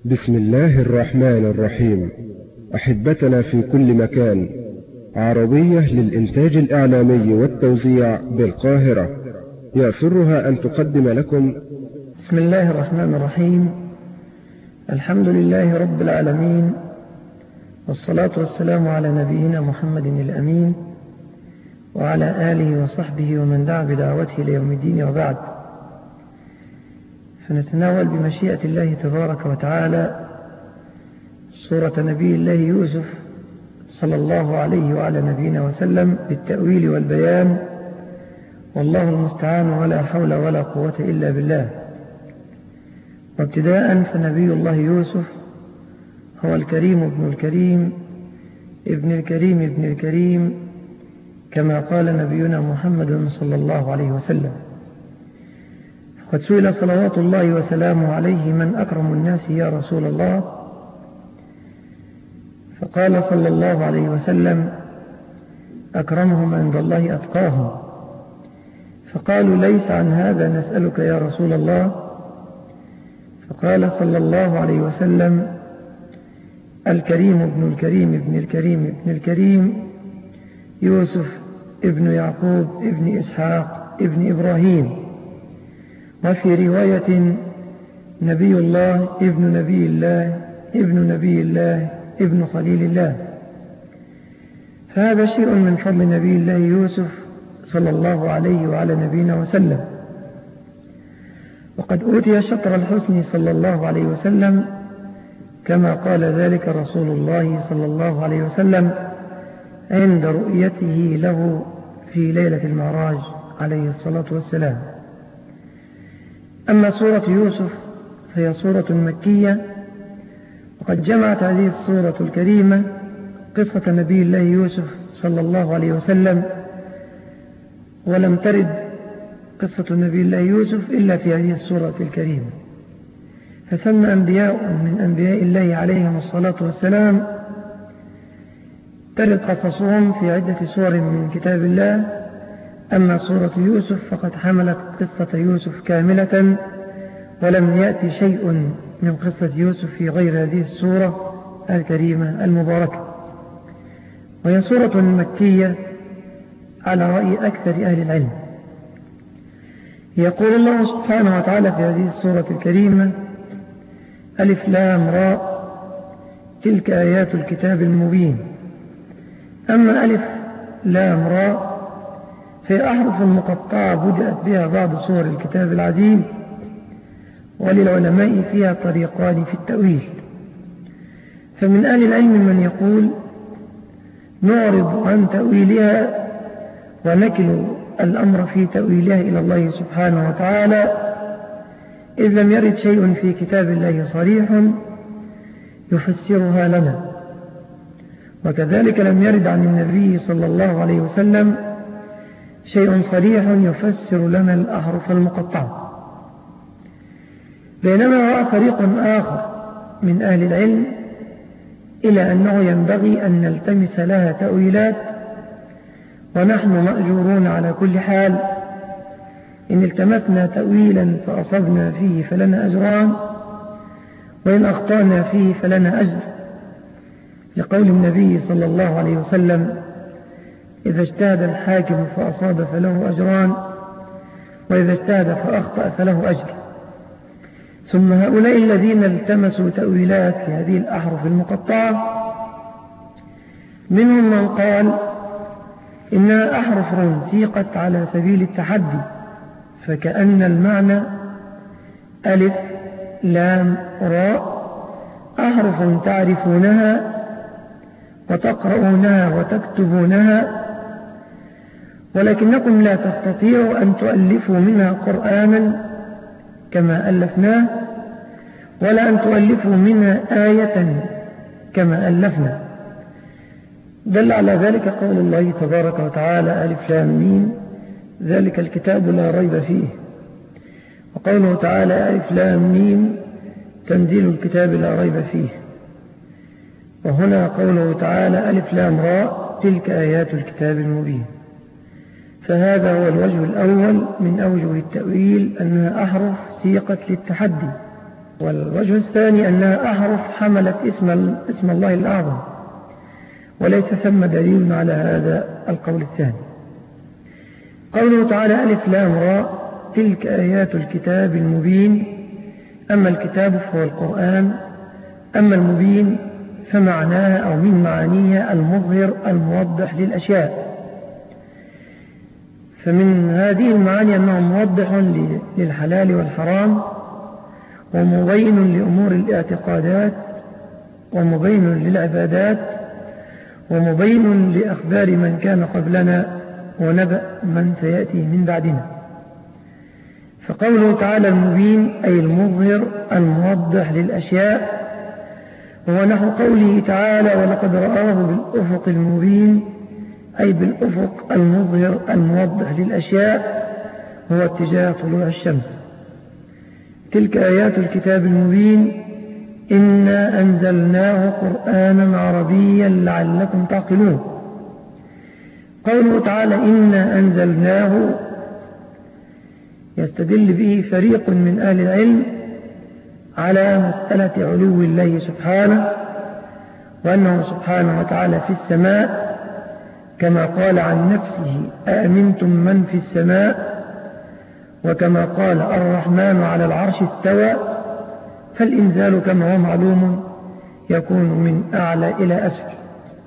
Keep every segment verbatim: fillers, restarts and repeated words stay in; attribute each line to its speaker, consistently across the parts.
Speaker 1: بسم الله الرحمن الرحيم. أحبتنا في كل مكان، عربية للإنتاج الإعلامي والتوزيع بالقاهرة يسرها أن تقدم لكم
Speaker 2: بسم الله الرحمن الرحيم. الحمد لله رب العالمين، والصلاة والسلام على نبينا محمد الأمين وعلى آله وصحبه ومن دعا بدعوته ليوم الدين، وبعد. فنتناول بمشيئة الله تبارك وتعالى سورة نبي الله يوسف صلى الله عليه وعلى نبينا وسلم بالتأويل والبيان، والله المستعان، ولا حول ولا قوة إلا بالله. وابتداء فنبي الله يوسف هو الكريم ابن الكريم ابن الكريم ابن الكريم، كما قال نبينا محمد صلى الله عليه وسلم. فقد سئل صلوات الله وسلامه عليه: من أكرم الناس يا رسول الله؟ فقال صلى الله عليه وسلم: أكرمهم عند الله أتقاهم. فقالوا: ليس عن هذا نسألك يا رسول الله. فقال صلى الله عليه وسلم: الكريم ابن الكريم ابن الكريم ابن الكريم يوسف ابن يعقوب ابن إسحاق ابن إبراهيم. وفي رواية: نبي الله ابن نبي الله ابن نبي الله ابن خليل الله. فهذا شيء من فضل نبي الله يوسف صلى الله عليه وعلى نبينا وسلم. وقد أوتي شطر الحسن صلى الله عليه وسلم، كما قال ذلك رسول الله صلى الله عليه وسلم عند رؤيته له في ليلة المعراج عليه الصلاة والسلام. أما سورة يوسف فهي سورة مكية، وقد جمعت هذه السورة الكريمة قصة نبي الله يوسف صلى الله عليه وسلم، ولم ترد قصة نبي الله يوسف إلا في هذه السورة الكريمة. فثم أنبياء من أنبياء الله عليهم الصلاة والسلام ترد قصصهم في عدة سور من كتاب الله. أما سورة يوسف فقد حملت قصة يوسف كاملة، ولم يأتي شيء من قصة يوسف في غير هذه السورة الكريمة المباركة. وهي سورة مكية على رأي أكثر أهل العلم. يقول الله سبحانه وتعالى في هذه السورة الكريمة: ألف لام راء تلك آيات الكتاب المبين. أما ألف لام راء فهي أحرف مقطعة بدأت بها بعض سور الكتاب العزيز، وللعلماء فيها طريقان في التأويل. فمن أهل العلم من يقول نعرض عن تأويلها ونكل الأمر في تأويلها إلى الله سبحانه وتعالى، إذ لم يرد شيء في كتاب الله صريح يفسرها لنا، وكذلك لم يرد عن النبي صلى الله عليه وسلم شيء صريح يفسر لنا الأحرف المقطعة. بينما رأى فريق آخر من أهل العلم إلى أنه ينبغي أن نلتمس لها تأويلات، ونحن مأجورون على كل حال. إن التمسنا تأويلا فأصبنا فيه فلنا أجران، وإن أخطأنا فيه فلنا أجر، لقول النبي صلى الله عليه وسلم: إذا اجتهد الحاكم فأصاب فله أجران، وإذا اجتهد فأخطأ فله أجر. ثم هؤلاء الذين التمسوا تأويلات في هذه الأحرف المقطعة منهم من قال إنها أحرف سيقت على سبيل التحدي، فكأن المعنى ألف لام راء أحرف تعرفونها وتقرؤونها وتكتبونها، ولكنكم لا تستطيعوا أن تؤلفوا منها قرآنا كما ألفناه، ولا أن تؤلفوا منها آية كما ألفنا. دل على ذلك قول الله تبارك وتعالى: ألف لام ميم ذلك الكتاب لا ريب فيه. وقوله تعالى: ألف لام ميم تنزيل الكتاب لا ريب فيه. وهنا قوله تعالى: ألف لام راء تلك آيات الكتاب المبين. فهذا هو الوجه الأول من أوجه التأويل، أنها أحرف سيقت للتحدي، والوجه الثاني أنها أحرف حملت اسم, اسم الله الأعظم، وليس ثم دليل على هذا القول الثاني. قوله تعالى ألف لام را تلك آيات الكتاب المبين، أما الكتاب فهو القرآن، أما المبين فمعناها أو من معانيها المظهر الموضح للأشياء. فمن هذه المعاني أنه موضح للحلال والحرام، ومبين لأمور الاعتقادات، ومبين للعبادات، ومبين لأخبار من كان قبلنا ونبأ من سيأتي من بعدنا. فقوله تعالى المبين أي المظهر الموضح للأشياء، هو نحو قوله تعالى ولقد رآه بالأفق المبين، أي بالأفق المظهر الموضح للأشياء، هو اتجاه طلوع الشمس. تلك آيات الكتاب المبين إنا أنزلناه قرآنا عربيا لعلكم تعقلون. قوله تعالى إنا أنزلناه يستدل به فريق من أهل العلم على مسألة علو الله سبحانه، وأنه سبحانه وتعالى في السماء كما قال عن نفسه أأمنتم من في السماء، وكما قال الرحمن على العرش استوى، فالإنزال كما هو معلوم يكون من أعلى إلى أسفل.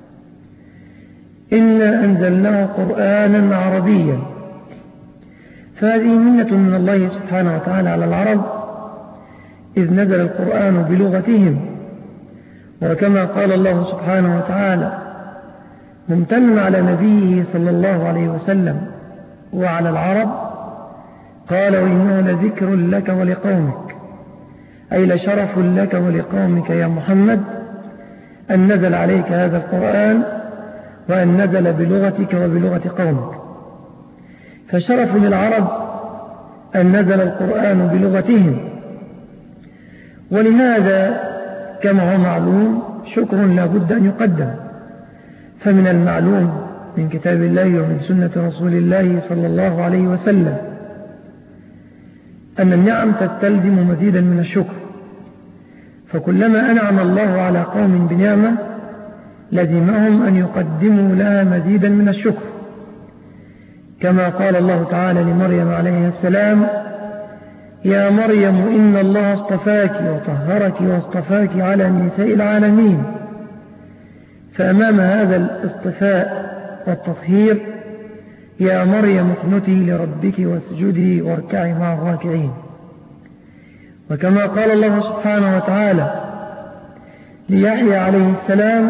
Speaker 2: إنا أنزلناه قرآنا عربيا، فهذه منة من الله سبحانه وتعالى على العرب، إذ نزل القرآن بلغتهم، وكما قال الله سبحانه وتعالى ممتن على نبيه صلى الله عليه وسلم وعلى العرب، قال وإنه لذكر لك ولقومك، أي لشرف لك ولقومك يا محمد أن نزل عليك هذا القرآن، وأن نزل بلغتك وبلغة قومك. فشرف للعرب أن نزل القرآن بلغتهم، ولهذا كما هو معلوم شكر لا بد أن يقدم. فمن المعلوم من كتاب الله ومن سنة رسول الله صلى الله عليه وسلم أن النعم تستلزم مزيدا من الشكر، فكلما أنعم الله على قوم بنعمة لزمهم أن يقدموا لها مزيدا من الشكر، كما قال الله تعالى لمريم عليه السلام يا مريم إن الله اصطفاك وطهرك واصطفاك على نساء العالمين. فأمام هذا الاصطفاء والتطهير يا مريم اقنتي لربك واسجدي واركعي مع الراكعين. وكما قال الله سبحانه وتعالى ليحيى عليه السلام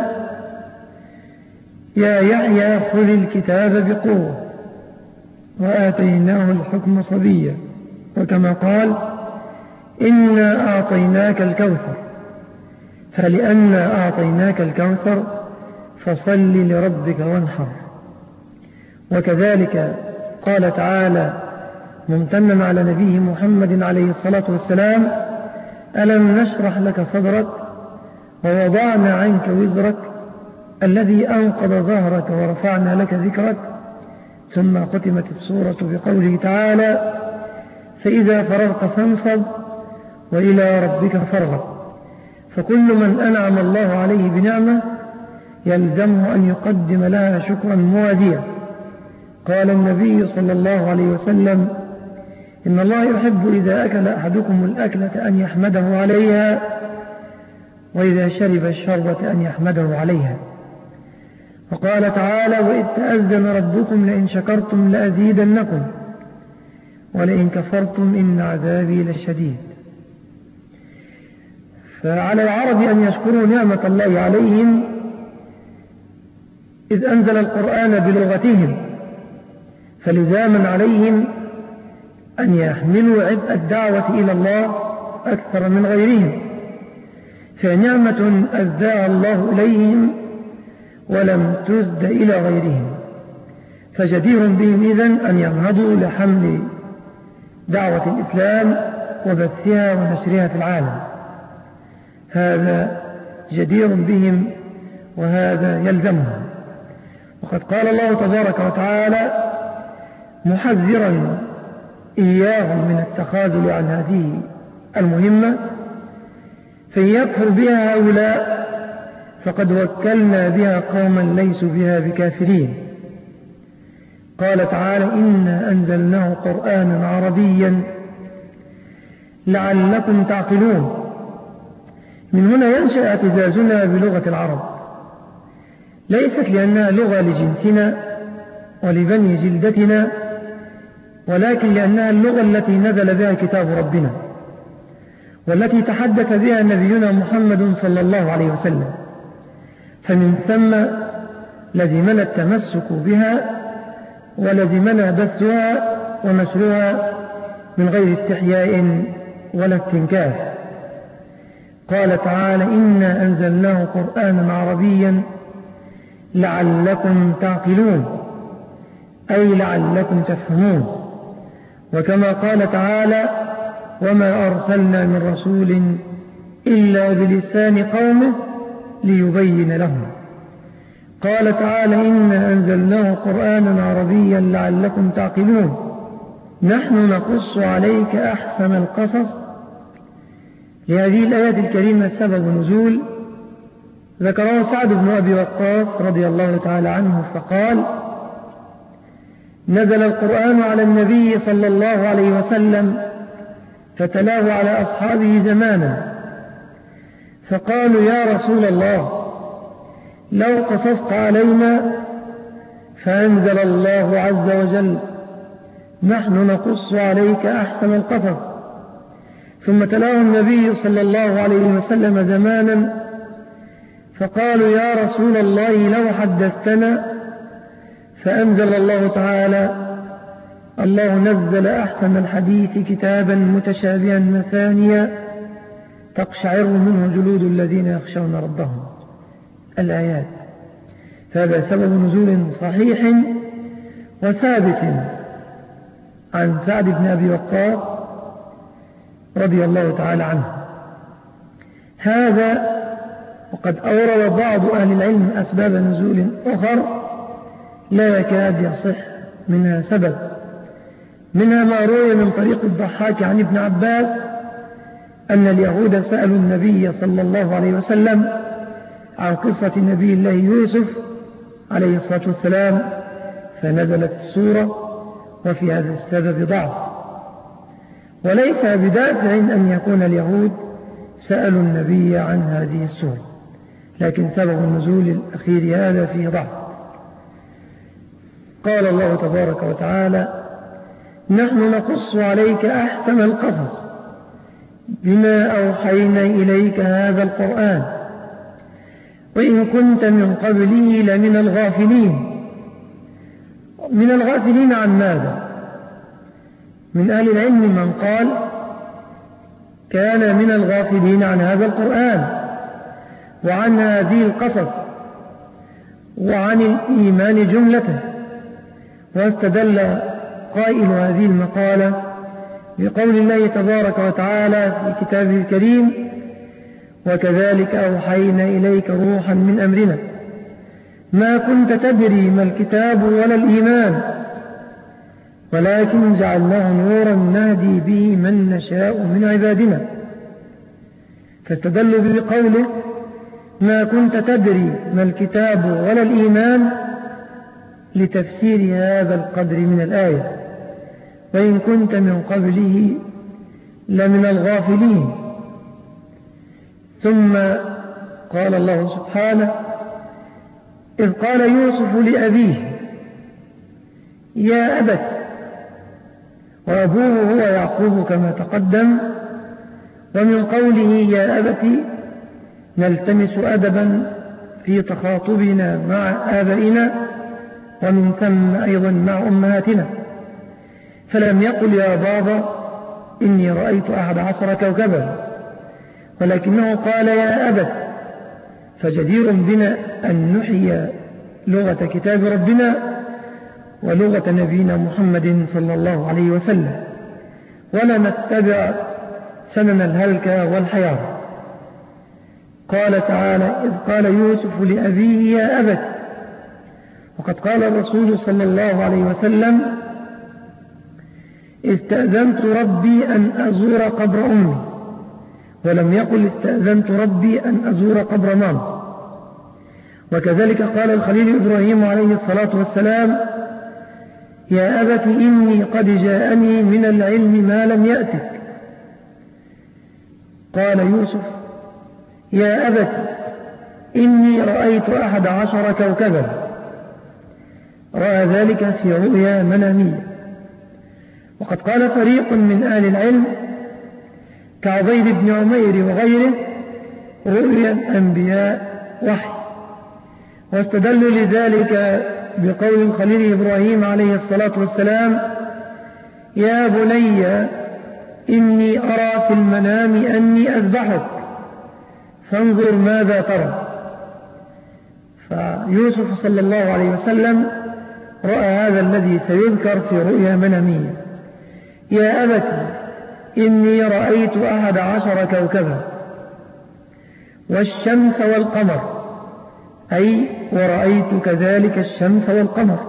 Speaker 2: يا يحيى خذ الكتاب بقوة وآتيناه الحكم صبيا. وكما قال إنا أعطيناك الكوثر، فلأننا أعطيناك الكوثر فصل لربك وانحر. وكذلك قال تعالى ممتنا على نبيه محمد عليه الصلاة والسلام ألم نشرح لك صدرك ووضعنا عنك وزرك الذي أنقض ظهرك ورفعنا لك ذكرك. ثم ختمت السورة بقوله تعالى فإذا فرغت فانصب وإلى ربك فارغب. فكل من أنعم الله عليه بنعمة يلزمه أن يقدم لها شكرا موازيا. قال النبي صلى الله عليه وسلم إن الله يحب إذا أكل أحدكم الأكلة أن يحمده عليها، وإذا شرب الشربة أن يحمده عليها. وقال تعالى وإذ تأذن ربكم لئن شكرتم لأزيدنكم ولئن كفرتم إن عذابي لشديد. فعلى العرب أن يشكروا نعمة الله عليهم إذ أنزل القرآن بلغتهم، فلزاما عليهم أن يحملوا عبء الدعوة إلى الله أكثر من غيرهم، فنعمة أزداها الله إليهم ولم تزد إلى غيرهم، فجدير بهم إذن أن ينهضوا لحمل دعوة الإسلام وبثها ونشرها في العالم. هذا جدير بهم وهذا يلزمهم. وقد قال الله تبارك وتعالى محذرا إياهم من التخاذل عن هذه المهمة فإن يكفر بها هؤلاء فقد وكلنا بها قوما ليسوا بها بكافرين. قال تعالى: إنا أنزلناه قرآنا عربيا لعلكم تعقلون. من هنا ينشأ اعتزازنا بلغة العرب، ليست لأنها لغة لجنسنا ولبني جلدتنا، ولكن لأنها اللغة التي نزل بها كتاب ربنا، والتي تحدث بها نبينا محمد صلى الله عليه وسلم، فمن ثم لزمنا التمسك بها ولزمنا بثها ونشرها من غير استحياء ولا استنكاف. قال تعالى: إنا أنزلناه قرآنا عربيا لعلكم تعقلون، أي لعلكم تفهمون. وكما قال تعالى: وما أرسلنا من رسول إلا بلسان قومه ليبين لهم. قال تعالى: إنا أنزلناه قرآنا عربيا لعلكم تعقلون. نحن نقص عليك أحسن القصص. لهذه الآيات الكريمة سبب نزول ذكره سعد بن أبي وقاص رضي الله تعالى عنه فقال: نزل القرآن على النبي صلى الله عليه وسلم فتلاه على أصحابه زمانا، فقالوا: يا رسول الله، لو قصصت علينا. فأنزل الله عز وجل: نحن نقص عليك أحسن القصص. ثم تلاه النبي صلى الله عليه وسلم زمانا، فقالوا: يا رسول الله، لو حدثتنا. فأنزل الله تعالى: الله نزل أحسن الحديث كتابا متشابها مثانيا تقشعر منه جلود الذين يخشون ربهم. الآيات. فهذا سبب نزول صحيح وثابت عن سعد بن أبي وقاص رضي الله تعالى عنه. هذا وقد أورد بعض أهل العلم أسباب نزول أخر لا يكاد يصح منها سبب، منها ما روي من طريق الضحاك عن ابن عباس أن اليهود سألوا النبي صلى الله عليه وسلم عن قصة نبي الله يوسف عليه الصلاة والسلام، فنزلت السورة، وفي هذا السبب ضعف، وليس بدافع أن يكون اليهود سألوا النبي عن هذه السورة، لكن سبب النزول الأخير هذا فيه ضعف. قال الله تبارك وتعالى: نحن نقص عليك أحسن القصص بما أوحينا إليك هذا القرآن وإن كنت من قبله لمن الغافلين. من الغافلين عن ماذا؟ من أهل العلم من قال كان من الغافلين عن هذا القرآن وعن هذه القصص وعن الإيمان جملته، واستدل قائل هذه المقالة بقول الله تبارك وتعالى في كتابه الكريم: وكذلك أوحينا إليك روحا من أمرنا ما كنت تدري ما الكتاب ولا الإيمان ولكن جعلناه نورا نهدي به من نشاء من عبادنا. فاستدلوا بقوله: ما كنت تدري ما الكتاب ولا الإيمان لتفسير هذا القدر من الآية، وإن كنت من قبله لمن الغافلين. ثم قال الله سبحانه: إذ قال يوسف لأبيه يا أبت، وأبوه هو يعقوب كما تقدم. ومن قوله يا أبت نلتمس أدبا في تخاطبنا مع آبائنا ومن ثم أيضا مع أمهاتنا، فلم يقل يا بابا إني رأيت أحد عشر كوكبا، ولكنه قال يا أبت، فجدير بنا أن نحيي لغة كتاب ربنا ولغة نبينا محمد صلى الله عليه وسلم، ولا نتبع سنن الهلكة والحيار. قال تعالى: إذ قال يوسف لأبيه يا أبت. وقد قال الرسول صلى الله عليه وسلم: استأذنت ربي أن أزور قبر أمي، ولم يقل استأذنت ربي أن أزور قبر ماما. وكذلك قال الخليل إبراهيم عليه الصلاة والسلام: يا أبت إني قد جاءني من العلم ما لم يأتك. قال يوسف: يا أبت إني رأيت أحد عشر كوكبا. رأى ذلك في رؤيا منامية. وقد قال فريق من أهل العلم كعبيد بن عمير وغيره: رؤيا الأنبياء وحي. واستدلوا لذلك بقول الخليل إبراهيم عليه الصلاة والسلام: يا بني إني أرى في المنام أني أذبحك فانظر ماذا ترى. فيوسف صلى الله عليه وسلم رأى هذا الذي سيذكر في رؤيا منامية: يا أبت إني رأيت أحد عشر كوكبا والشمس والقمر، أي ورأيت كذلك الشمس والقمر،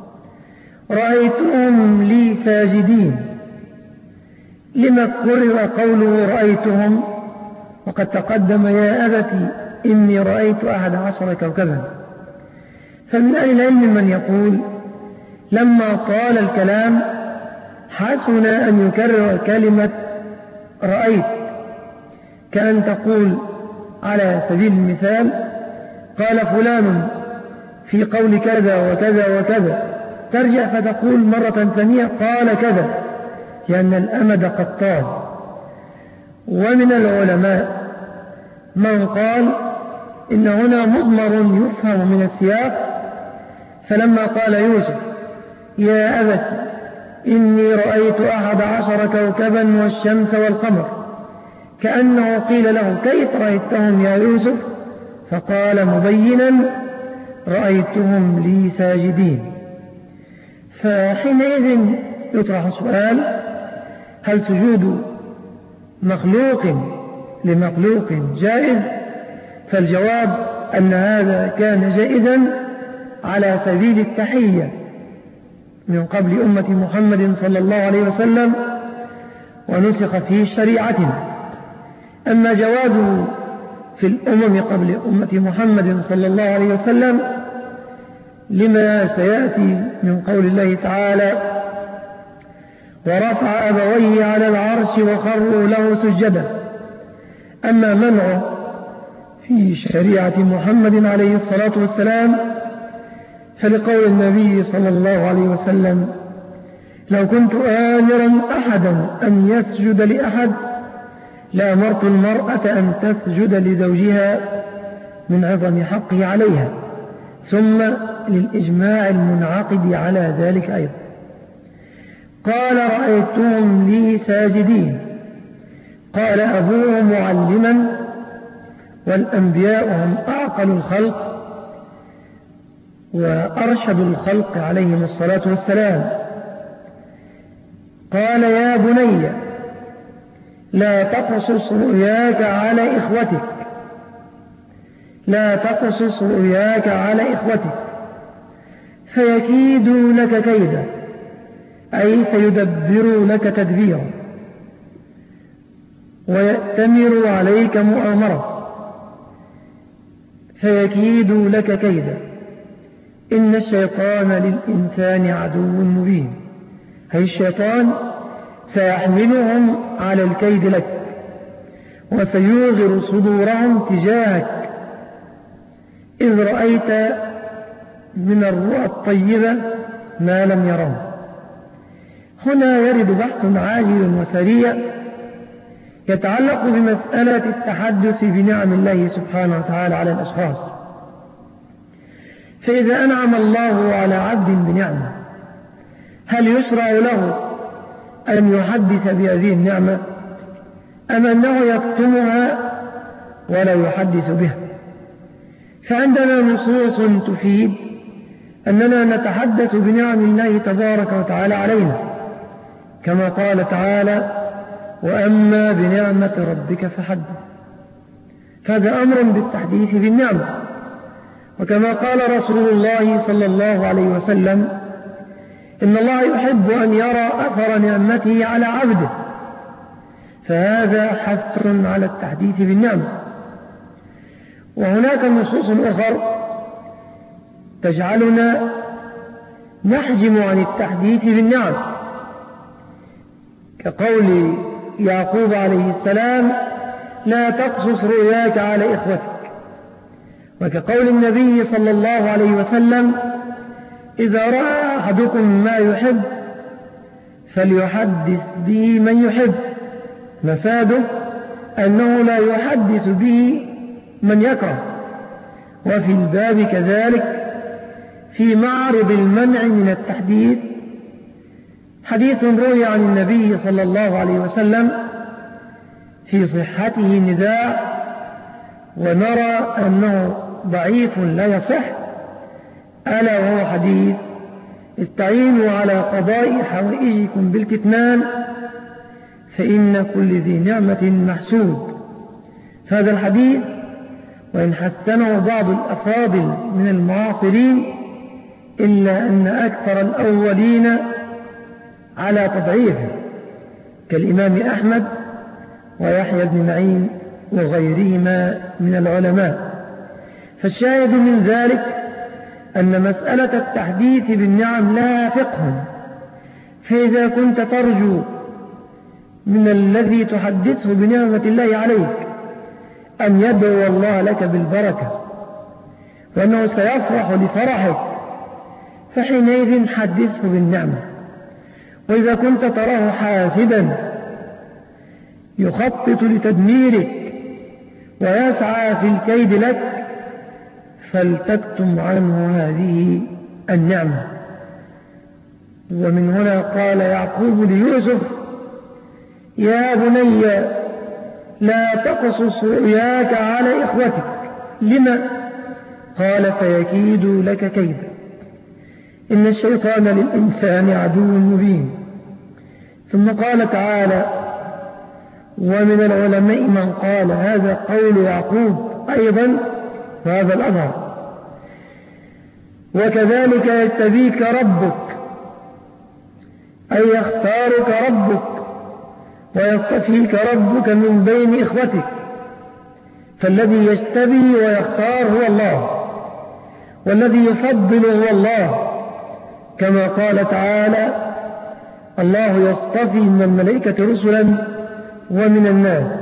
Speaker 2: رأيتهم لي ساجدين. لما كرر قوله رأيتهم وقد تقدم يا أبت إني رأيت أحد عشر كوكبا؟ فمن أهل العلم من يقول لما طال الكلام حسن أن يكرر كلمة رأيت، كأن تقول على سبيل المثال: قال فلان في قول كذا وكذا وكذا، ترجع فتقول مرة ثانية قال كذا، لأن الأمد قد طال. ومن العلماء من قال إن هنا مضمر يفهم من السياق، فلما قال يوسف: يا أبت إني رأيت أحد عشر كوكبا والشمس والقمر، كأنه قيل له: كيف رأيتهم يا يوسف؟ فقال مبينا: رأيتهم لي ساجدين. فحينئذ يطرح سؤال: هل سجود مخلوق لمخلوق جائز؟ فالجواب أن هذا كان جائزا على سبيل التحية من قبل أمة محمد صلى الله عليه وسلم، ونسخ فيه شريعتنا. أما جوازه في الأمم قبل أمة محمد صلى الله عليه وسلم لما سيأتي من قول الله تعالى: ورفع أبويه على العرش وخروا له سجدا. أما منعه في شريعة محمد عليه الصلاة والسلام فلقول النبي صلى الله عليه وسلم: لو كنت آمرا أحدا أن يسجد لأحد لأمرت المرأة أن تسجد لزوجها من عظم حقه عليها. ثم للإجماع المنعقد على ذلك أيضا. قال: رأيتهم لي ساجدين. قال أبوه معلما، والأنبياء هم أعقل الخلق وأرشد الخلق عليهم الصلاة والسلام. قال: يا بني لا تقصص رؤياك على إخوتك، لا تقصص رؤياك على إخوتك فيكيدوا لك كيدا، أي فيدبروا لك تدبيرا ويأتمروا عليك مؤامرة. فيكيدوا لك كيدا، إن الشيطان للإنسان عدو مبين. أي الشيطان سيحملهم على الكيد لك وسيوغر صدورهم تجاهك إذ رأيت من الرؤى الطيبة ما لم يروه. هنا يرد بحث عاجل وسريع يتعلق بمسألة التحدث بنعم الله سبحانه وتعالى على الأشخاص. فإذا أنعم الله على عبد بنعمة هل يشرع له أن يحدث بهذه النعمة أم أنه يكتمها ولا يحدث بها؟ فعندنا نصوص تفيد أننا نتحدث بنعم الله تبارك وتعالى علينا، كما قال تعالى: وأما بنعمة ربك فحدث. هذا أمر بالتحديث بالنعمة. وكما قال رسول الله صلى الله عليه وسلم: إن الله يحب أن يرى أثر نعمته على عبده. فهذا حث على التحديث بالنعمة. وهناك نصوص أخرى تجعلنا نحجم عن التحديث بالنعم، كقول يعقوب عليه السلام: لا تقصص رؤياك على إخوتك. وكقول النبي صلى الله عليه وسلم: إذا رأى أحدكم ما يحب فليحدث به من يحب، مفاده أنه لا يحدث به من يكره. وفي الباب كذلك في معرض المنع من التحديث حديث روي عن النبي صلى الله عليه وسلم في صحته نزاع، ونرى أنه ضعيف لا يصح، ألا وهو حديث: استعينوا على قضاء حوائجكم بالكتمان فإن كل ذي نعمة محسود. هذا الحديث وإن حسنه بعض الأفاضل من المعاصرين إلا أن أكثر الأولين على تضعيفه كالإمام أحمد ويحيى بن معين وغيرهما من العلماء. فالشاهد من ذلك أن مسألة التحديث بالنعم لها فقه، فإذا كنت ترجو من الذي تحدثه بنعمة الله عليك أن يدعو الله لك بالبركة وأنه سيفرح لفرحك، فحينئذ حدثه بالنعمة. وإذا كنت تراه حاسدا يخطط لتدميرك ويسعى في الكيد لك فلتكتم عنه هذه النعمة. ومن هنا قال يعقوب ليوسف: يا بني لا تقصص رؤياك على إخوتك. لما؟ قال: فيكيد لك كيدا، إن الشيطان للإنسان عدو مبين. ثم قال تعالى: ومن العلماء من قال هذا قول يعقوب أيضا، وهذا الأظهر. وكذلك يجتبيك ربك، أي يختارك ربك ويصطفيك ربك من بين إخوتك، فالذي يجتبي ويختار هو الله، والذي يفضل هو الله، كما قال تعالى: الله يصطفي من الملائكة رسلا ومن الناس.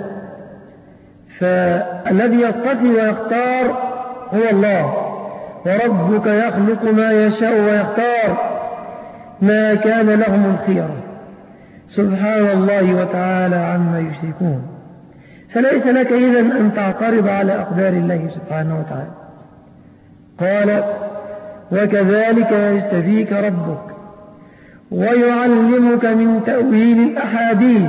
Speaker 2: فالذي يصطفي ويختار هو الله، وربك يخلق ما يشاء ويختار، ما كان لهم الخيرة، سبحان الله وتعالى عما يشركون. فليس لك إذن أن تعترض على أقدار الله سبحانه وتعالى. قال: وكذلك يجتبيك ربك ويعلمك من تأويل الأحاديث.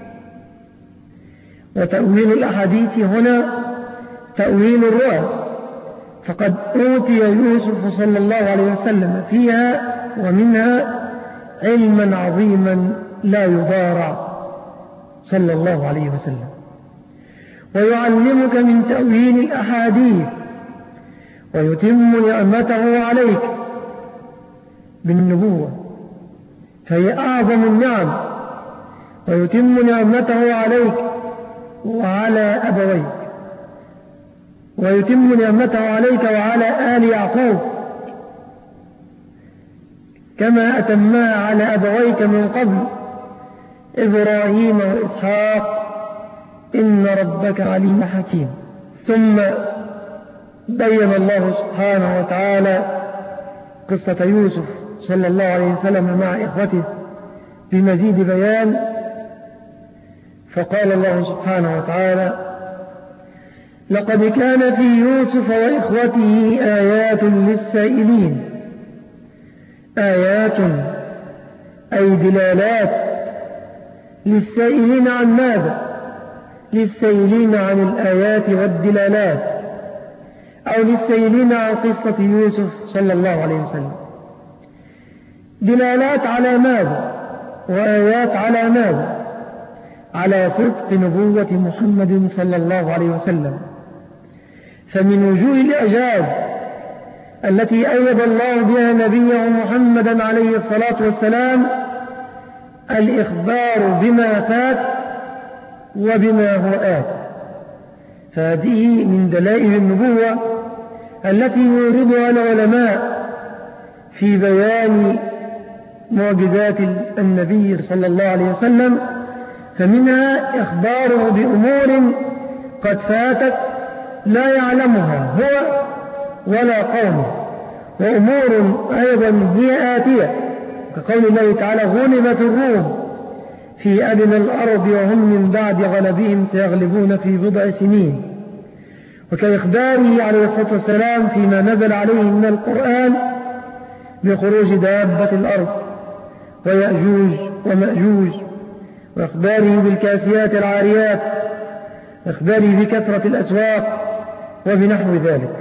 Speaker 2: وتأويل الأحاديث هنا تأويل الرؤى، فقد أوتي يوسف صلى الله عليه وسلم فيها ومنها علما عظيما لا يضارع صلى الله عليه وسلم. ويعلمك من تأويل الأحاديث ويتم نعمته عليك بالنبوة، فهي أعظم النعم، ويتم نعمته عليك وعلى أبويك، ويتم نعمته عليك وعلى آل يعقوب كما أتمها على أبويك من قبل إبراهيم وإسحاق، إن ربك عليم حكيم. ثم بين الله سبحانه وتعالى قصة يوسف صلى الله عليه وسلم مع إخوته بمزيد بيان، فقال الله سبحانه وتعالى: لقد كان في يوسف وإخوته آيات للسائلين. آيات أي دلالات للسائلين عن ماذا؟ للسائلين عن الآيات والدلالات، أو للسائلين عن قصة يوسف صلى الله عليه وسلم. دلالات على ماذا؟ وآيات على ماذا؟ على صدق نبوة محمد صلى الله عليه وسلم. فمن وجوه الإعجاز التي أيد الله بها نبيه محمدا عليه الصلاة والسلام الإخبار بما فات وبما هو آت. فهذه من دلائل النبوة التي يوردها العلماء في بيان معجزات النبي صلى الله عليه وسلم، فمنها إخباره بأمور قد فاتت لا يعلمها هو ولا قومه، وأمور أيضا هي آتية كقول الله تعالى: غلبت الروم في أدنى الأرض وهم من بعد غلبهم سيغلبون في بضع سنين، وكإخباره عليه الصلاة والسلام فيما نزل عليه من القرآن بخروج دابة الأرض ويأجوج ومأجوج، وإخباره بالكاسيات العاريات، وإخباره بكثرة الأسواق وبنحو ذلك.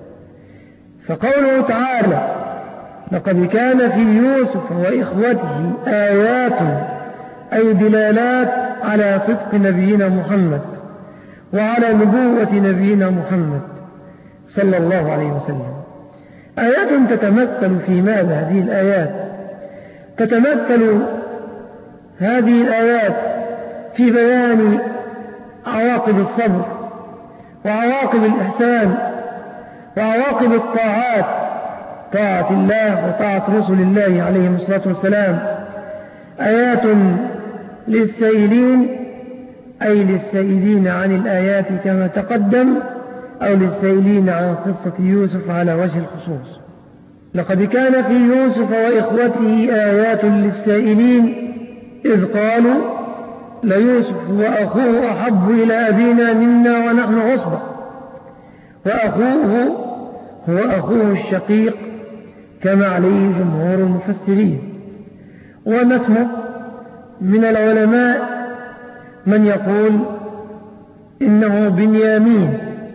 Speaker 2: فقوله تعالى: لقد كان في يوسف وإخوته آيات، أي دلالات على صدق نبينا محمد وعلى نبوة نبينا محمد صلى الله عليه وسلم. آيات تتمثل في ماذا هذه الآيات؟ تتمثل هذه الآيات في بيان عواقب الصبر وعواقب الإحسان وعواقب الطاعات، طاعة الله وطاعة رسل الله عليهم الصلاة والسلام. آيات للسائلين، أي للسائلين عن الآيات كما تقدم، أو للسائلين عن قصة يوسف على وجه الخصوص. لقد كان في يوسف وإخوته آيات للسائلين إذ قالوا: ليوسف وأخوه أحب إلى أبينا منا ونحن عصبة. وأخوه هو أخوه الشقيق كما عليه جمهور المفسرين. وما اسمه؟ من العلماء من يقول إنه بنيامين،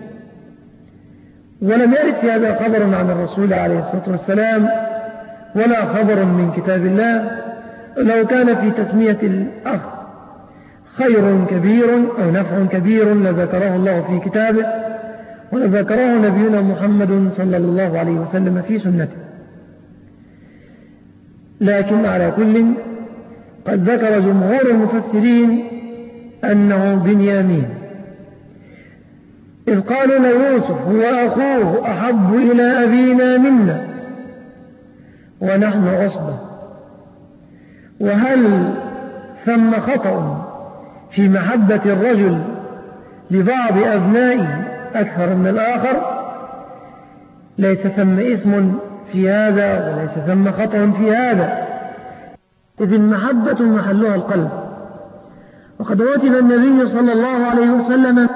Speaker 2: ولم يرد في هذا خبر عن الرسول عليه الصلاة والسلام ولا خبر من كتاب الله. لو كان في تسمية الأخ خير كبير أو نفع كبير لذكره الله في كتابه، وذكره نبينا محمد صلى الله عليه وسلم في سنته. لكن على كل قد ذكر جمهور المفسرين أنه بنيامين، إذ قالوا: ليوسف وأخوه أحب إلى أبينا منا ونحن عصبة. وهل ثم خطأ في محبة الرجل لبعض أبنائه أكثر من الآخر؟ ليس ثم إثم في هذا وليس ثم خطأ في هذا، إذ المحبة محلها القلب. وقد رتب النبي صلى الله عليه وسلم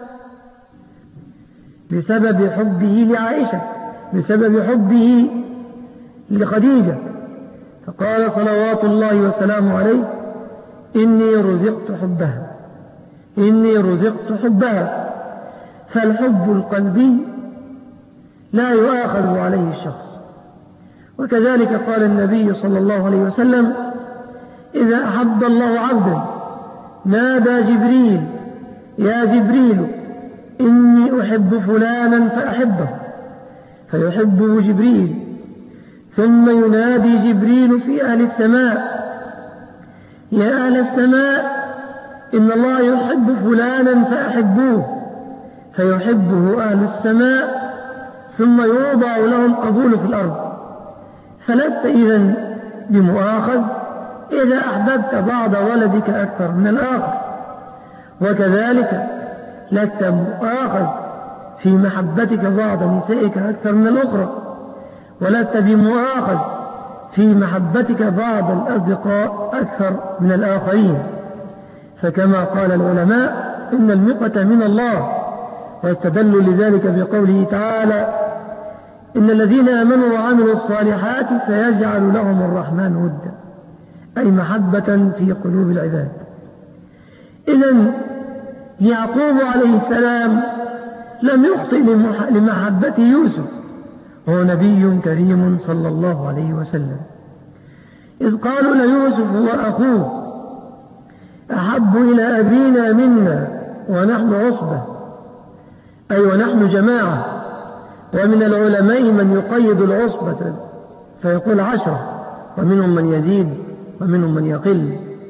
Speaker 2: بسبب حبه لعائشة، بسبب حبه لخديجة، فقال صلوات الله وسلامه عليه: إني رزقت حبها، إني رزقت حبها. فالحب القلبي لا يؤاخذ عليه الشخص. وكذلك قال النبي صلى الله عليه وسلم: إذا أحب الله عبدا نادى جبريل: يا جبريل إني أحب فلانا فأحبه، فيحبه جبريل. ثم ينادي جبريل في أهل السماء: يا أهل السماء إن الله يحب فلانا فأحبوه، فيحبه أهل السماء، ثم يوضع لهم قبول في الأرض. فلست إذن بمؤاخذ إذا أحببت بعض ولدك أكثر من الآخر، وكذلك لست مؤاخذ في محبتك بعض نسائك أكثر من الأخرى، ولست بمؤاخذ في محبتك بعض الأصدقاء أكثر من الآخرين. فكما قال العلماء: إن المقة من الله. واستدلوا لذلك بقوله تعالى: إن الذين آمنوا وعملوا الصالحات سيجعل لهم الرحمن ودا، أي محبة في قلوب العباد. إذن يعقوب عليه السلام لم يخطئ لمحبة يوسف، هو نبي كريم صلى الله عليه وسلم، إذ قالوا: ليوسف وأخوه أحب إلى أبينا منا ونحن عصبة، أي ونحن جماعة. ومن العلماء من يقيد العصبة فيقول عشرة، ومنهم من يزيد ومنهم من يقل.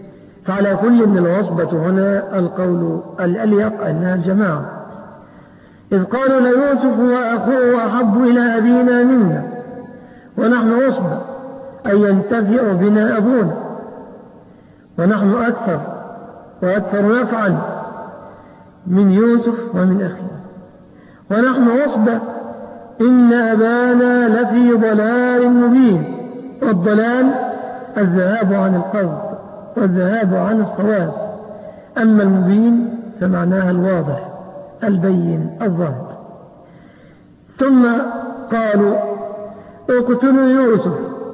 Speaker 2: فعلى كل من العصبة هنا القول الأليق أنها الجماعة، إذ قالوا ليوسف وأخوه أحب إلى أبينا منا ونحن عصبة أي ينتفع بنا أبونا ونحن أكثر وأكثر نفعا من يوسف ومن أخيه، ونحن عصبة إن أبانا لفي ضلال مبين. والضلال الذهاب عن القصد والذهاب عن الصواب، أما المبين فمعناها الواضح البين الظاهر. ثم قالوا اقتلوا يوسف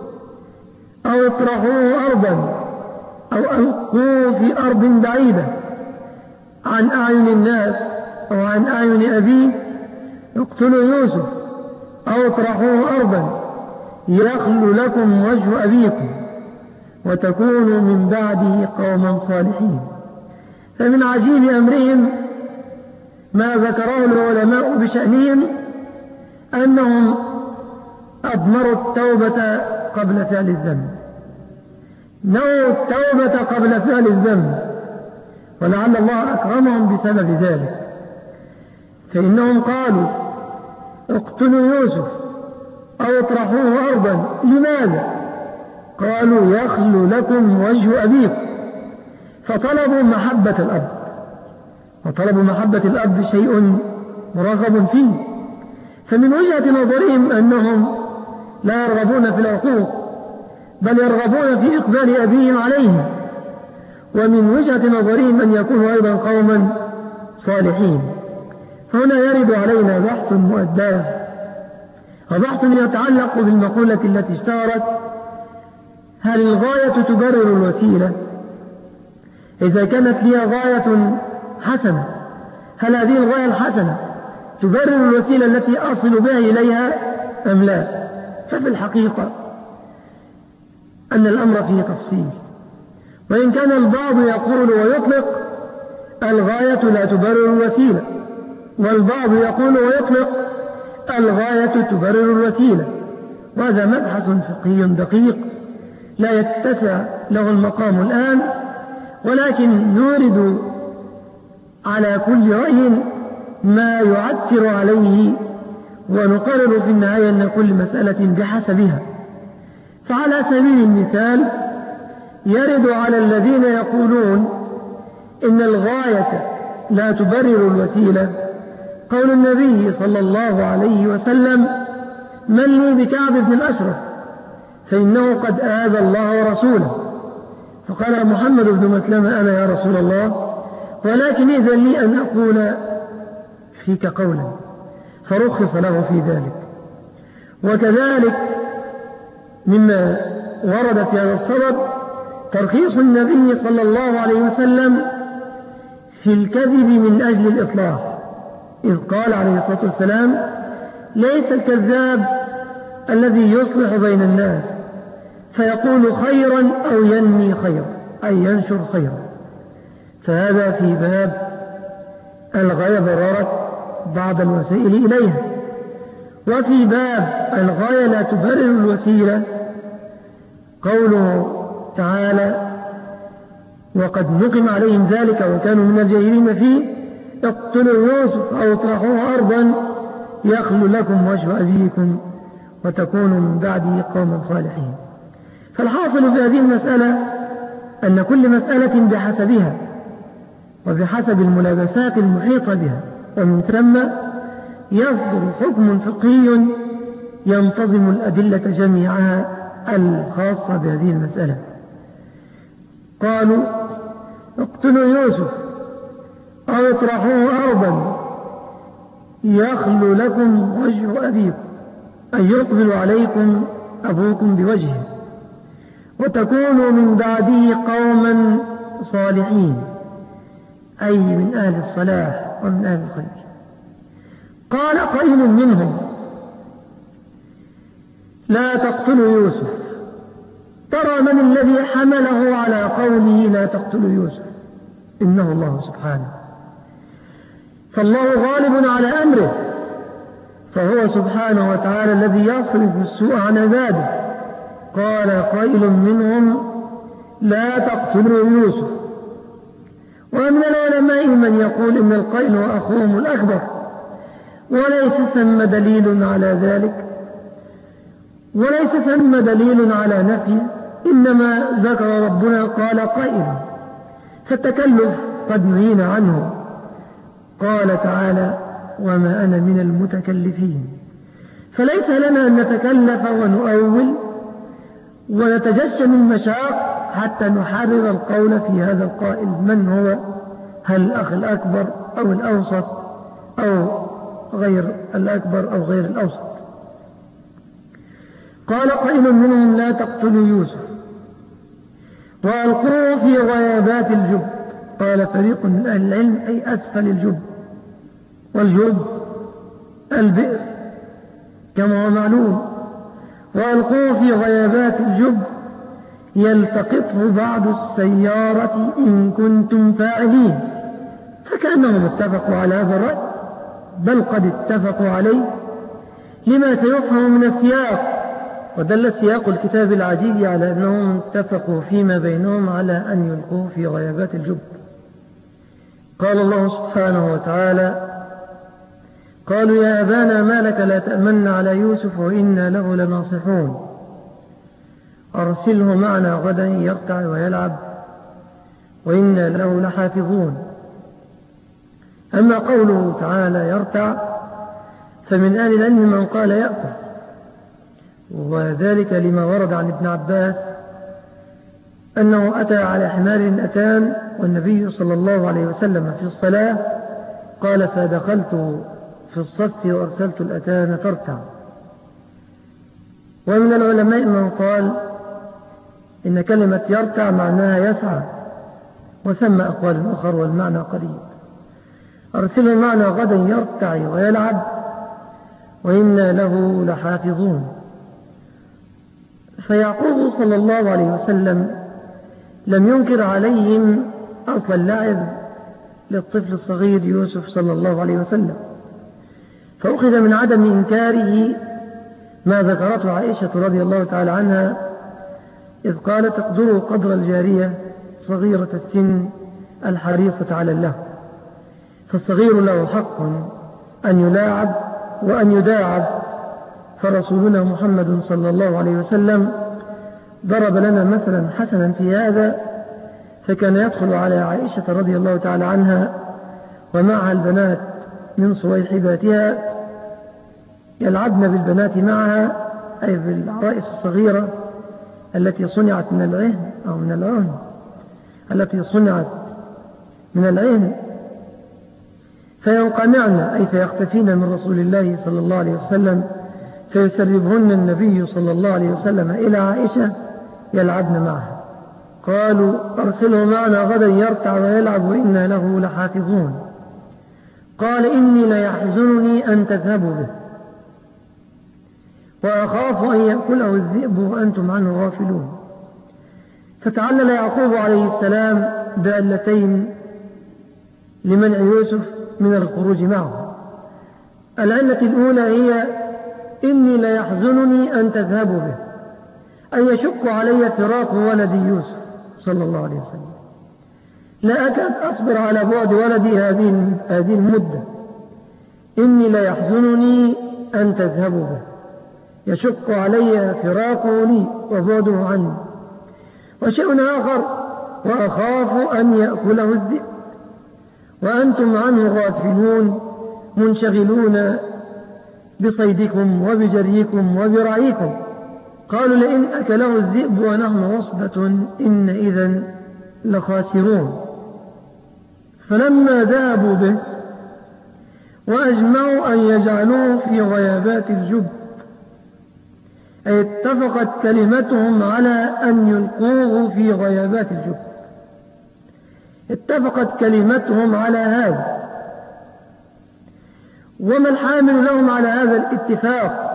Speaker 2: أو اطرحوه أرضا أو ألقوه في أرض بعيدة عن أعين الناس أو عن أعين أبيه. اقتلوا يوسف أو اطرحوه أرضا يخل لكم وجه أبيكم وتكونوا من بعده قوما صالحين. فمن عجيب أمرهم ما ذكره العلماء بشأنهم أنهم أضمروا التوبة قبل فعل الذنب، نووا التوبة قبل فعل الذنب، ولعل الله أكرمهم بسبب ذلك. فإنهم قالوا اقتلوا يوسف أو اطرحوه أرضا. لماذا؟ قالوا يخل لكم وجه أبيكم، فطلبوا محبة الأب، وطلبوا محبة الأب شيء مرغب فيه. فمن وجهة نظرهم أنهم لا يرغبون في العقوق بل يرغبون في إقبال أبيهم عليهم، ومن وجهة نظرهم أن يكونوا أيضا قوما صالحين. فهنا يرد علينا بحث مؤداه، وبحث يتعلق بالمقولة التي اشتهرت: هل الغاية تبرر الوسيلة؟ إذا كانت لي غاية حسنة، هل هذه الغاية الحسنة تبرر الوسيلة التي أصل بها إليها أم لا؟ ففي الحقيقة أن الأمر فيه تفصيل، وإن كان البعض يقول ويطلق الغاية لا تبرر الوسيلة، والبعض يقول ويطلق الغاية تبرر الوسيلة، وهذا مبحث فقهي دقيق لا يتسع له المقام الآن، ولكن نورد على كل رأي ما يعثر عليه، ونقرر في النهاية أن كل مسألة بحسبها. فعلى سبيل المثال يرد على الذين يقولون إن الغاية لا تبرر الوسيلة قول النبي صلى الله عليه وسلم: من لي بكعب بن الأشرف فإنه قد آذى الله ورسوله. فقال محمد بن مسلمة: أنا يا رسول الله، ولكن إذن لي أن أقول فيك قولا، فرخص له في ذلك. وكذلك مما ورد في هذا الصدد ترخيص النبي صلى الله عليه وسلم في الكذب من أجل الإصلاح، إذ قال عليه الصلاة والسلام: ليس الكذاب الذي يصلح بين الناس فيقول خيرا أو ينمي خيرا أي ينشر خيرا. فهذا في باب الغاية ضررت بعض الوسائل إليها. وفي باب الغاية لا تبرر الوسيلة قوله تعالى: وقد نقم عليهم ذلك وكانوا من الجاهلين فيه اقتلوا يوسف أو اطرحوه أرضا يخل لكم وجه أبيكم وتكونوا من بعده قوما صالحين. فالحاصل في هذه المسألة أن كل مسألة بحسبها وبحسب الملابسات المحيطة بها، ومن ثم يصدر حكم فقهي ينتظم الأدلة جميعها الخاصة بهذه المسألة. قالوا اقتلوا يوسف أو اطرحوه أرضا يخل لكم وجه أبيكم أي يقبل عليكم أبوكم بوجهه وتكونوا من بعده قوما صالحين أي من أهل الصلاح ومن أهل الخير. قال قائل منهم: لا تقتلوا يوسف. ترى من الذي حمله على قوله لا تقتلوا يوسف؟ إنه الله سبحانه، فالله غالب على أمره، فهو سبحانه وتعالى الذي يصرف السوء عن عباده. قال قائل منهم: لا تقتلوا يوسف ومن العلماء من يقول إن القائل وأخوهم الأكبر، وليس ثم دليل على ذلك، وليس ثم دليل على نفي، إنما ذكر ربنا قال قائل، فالتكلف قد نهينا عنه. قال تعالى: وما أنا من المتكلفين. فليس لنا أن نتكلف ونؤول ونتجشم المشاق حتى نحرر القول في هذا القائل من هو، هل الأخ الأكبر أو الأوسط أو غير الأكبر أو غير الأوسط. قال قائل منهم: لا تقتلوا يوسف وألقوه في غيابات الجب. قال فريق من أهل العلم: أي أسفل الجب، والجب البئر كما هو معلوم، وألقوه في غيابات الجب يلتقطه بعض السيارة إن كنتم فاعلين. فكأنهم اتفقوا على هذا الرأي، بل قد اتفقوا عليه لما سيفهم من السياق. ودل سياق الكتاب العزيز على أنهم اتفقوا فيما بينهم على أن يلقوه في غيابات الجب. قال الله سبحانه وتعالى: قالوا يا أبانا ما لك لا تأمن على يوسف وإنا له لناصحون أرسله معنا غدا يرتع ويلعب وإنا له لحافظون. أما قوله تعالى يرتع فمن أهل العلم من قال يأكل، وذلك لما ورد عن ابن عباس أنه أتى على حمار أتان والنبي صلى الله عليه وسلم في الصلاة، قال: فدخلت في الصف وأرسلت الأتان ترتع. ومن العلماء من قال إن كلمة يرتع معناها يسعى، وسمى أقوال أخر والمعنى قريب. أرسله معنا غدا يرتع ويلعب وإنا له لحافظون. فيعقوب صلى الله عليه وسلم لم ينكر عليهم أصل اللعب للطفل الصغير يوسف صلى الله عليه وسلم، فأخذ من عدم إنكاره ما ذكرته عائشة رضي الله تعالى عنها إذ قالت: اقدروا قدر الجارية صغيرة السن الحريصة على الله. فالصغير له حق أن يلاعب وأن يداعب، فرسولنا محمد صلى الله عليه وسلم ضرب لنا مثلا حسنا في هذا، فكان يدخل على عائشة رضي الله تعالى عنها ومعها البنات من صويحباتها يلعبن بالبنات معها، أي بالعرائس الصغيرة التي صنعت من العهن أو من العهن التي صنعت من العهن، فينقمعن أي فيختفين من رسول الله صلى الله عليه وسلم، فيسربهن النبي صلى الله عليه وسلم إلى عائشة يلعبن معها. قالوا: أرسله معنا غدا يرتع ويلعب وإنا له لحافظون. قال: إني ليحزنني أن تذهبوا به وأخاف أن يأكله الذئب وأنتم عنه غافلون. فتعلل يعقوب عليه السلام بعلتين لمنع يوسف من الخروج معه. العلة الأولى هي إني ليحزنني أن تذهبوا به، أن يشق علي فراق ولد يوسف صلى الله عليه وسلم، لا أكاد أصبر على بعد ولدي هذه هذه المدة. إني ليحزنني أن تذهبوا به، يشق علي فراقه لي وبعده عني. وشيء آخر: وأخاف أن يأكله الذئب وأنتم عنه غافلون منشغلون بصيدكم وبجريكم وبرعيكم. قالوا: لئن أكله الذئب ونحن عصبة إن إذن لخاسرون. فلما ذهبوا به وأجمعوا أن يجعلوه في غيابات الجب، أي اتفقت كلمتهم على أن يلقوه في غيابات الجب، اتفقت كلمتهم على هذا. وما الحامل لهم على هذا الاتفاق؟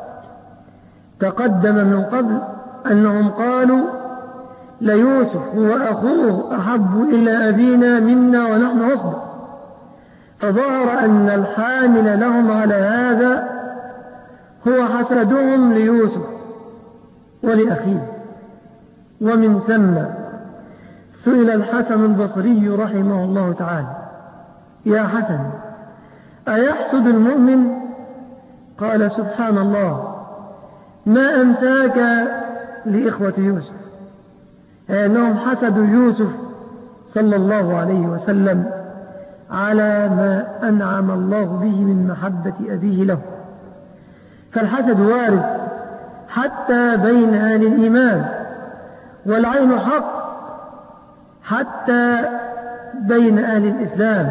Speaker 2: تقدم من قبل أنهم قالوا: ليوسف وأخوه أحب إلى أبينا منا ونحن عصبة. فظهر أن الحامل لهم على هذا هو حسدهم ليوسف ولأخيه، ومن ثم سئل الحسن البصري رحمه الله تعالى: يا حسن، أيحسد المؤمن؟ قال: سبحان الله، ما أمساك لإخوة يوسف، أنهم حسدوا يوسف صلى الله عليه وسلم على ما أنعم الله به من محبة أبيه له. فالحسد وارد حتى بين أهل الإيمان، والعين حق حتى بين أهل الإسلام.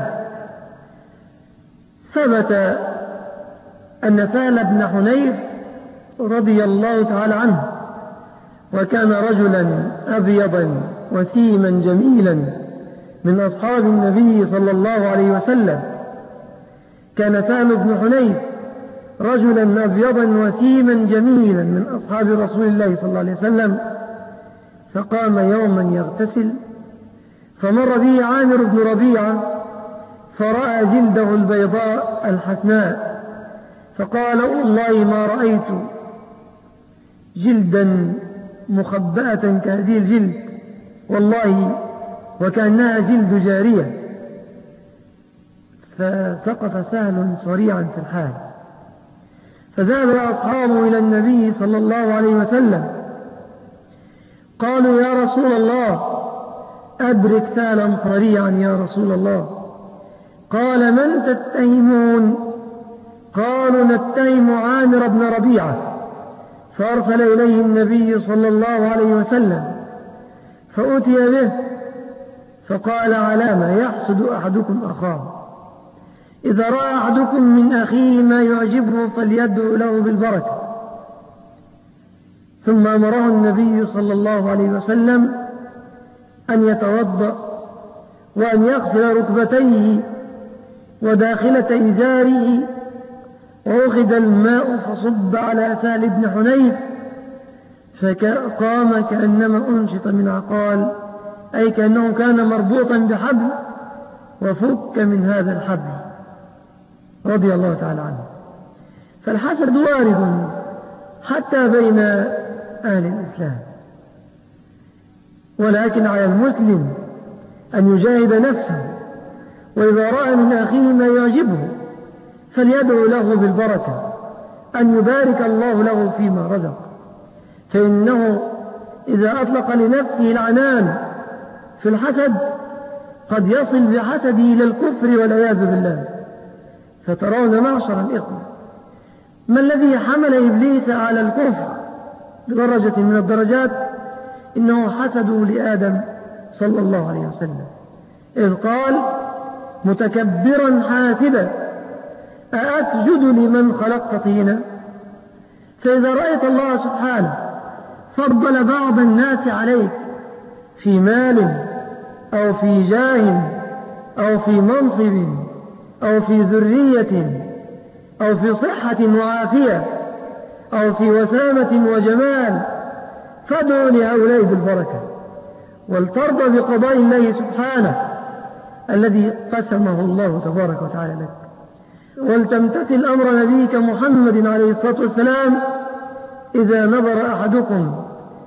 Speaker 2: ثبت أن سهل بن حنيف رضي الله تعالى عنه، وكان رجلا أبيضا وسيما جميلا من أصحاب النبي صلى الله عليه وسلم. كان سهل بن حنيف رجلا أبيضا وسيما جميلا من أصحاب رسول الله صلى الله عليه وسلم. فقام يوما يغتسل، فمر به عامر بن ربيعة فرأى جلده البيضاء الحسناء، فقال: والله ما رأيت جلدا مخبأة كهذه الجلد، والله وكأنها جلد جارية. فسقط سهل صريعا في الحال، فذهب أصحابه إلى النبي صلى الله عليه وسلم، قالوا: يا رسول الله، أدرك سهلا صريعا يا رسول الله. قال: من تتهمون؟ قالوا: نتهم عامر بن ربيعة. فأرسل إليه النبي صلى الله عليه وسلم، فأتي به، فقال: على ما يحسد أحدكم أخاه؟ إذا رأى أحدكم من أخيه ما يعجبه فليدعو له بالبركة. ثم أمره النبي صلى الله عليه وسلم أن يتوضأ وأن يغسل ركبتيه وداخلة إزاره، وأخذ الماء فصب على سهل بن حنيف، فقام كأنما أنشط من عقال، أي كأنه كان مربوطا بحبل وفك من هذا الحبل، رضي الله تعالى عنه. فالحسد وارد حتى بين أهل الإسلام، ولكن على المسلم أن يجاهد نفسه، وإذا رأى من أخيه ما يعجبه فليدعو له بالبركة، أن يبارك الله له فيما رزق، فإنه إذا أطلق لنفسه العنان في الحسد قد يصل بحسده إلى الكفر والعياذ بالله. فترون معشر الإخوة، ما الذي حمل إبليس على الكفر بدرجة من الدرجات؟ إنه حسده لآدم صلى الله عليه وسلم، إذ قال: متكبرا حاسدا، أأسجد لمن خلقت طينا؟ فإذا رأيت الله سبحانه فضل بعض الناس عليك في مال أو في جاه أو في منصب أو في ذرية أو في صحة وعافية أو في وسامة وجمال، فادعوا لهؤلاء بالبركة، ولترضى بقضاء الله سبحانه الذي قسمه الله تبارك وتعالى لك، ولتمتثل أمر نبيك محمد عليه الصلاة والسلام: إذا نظر أحدكم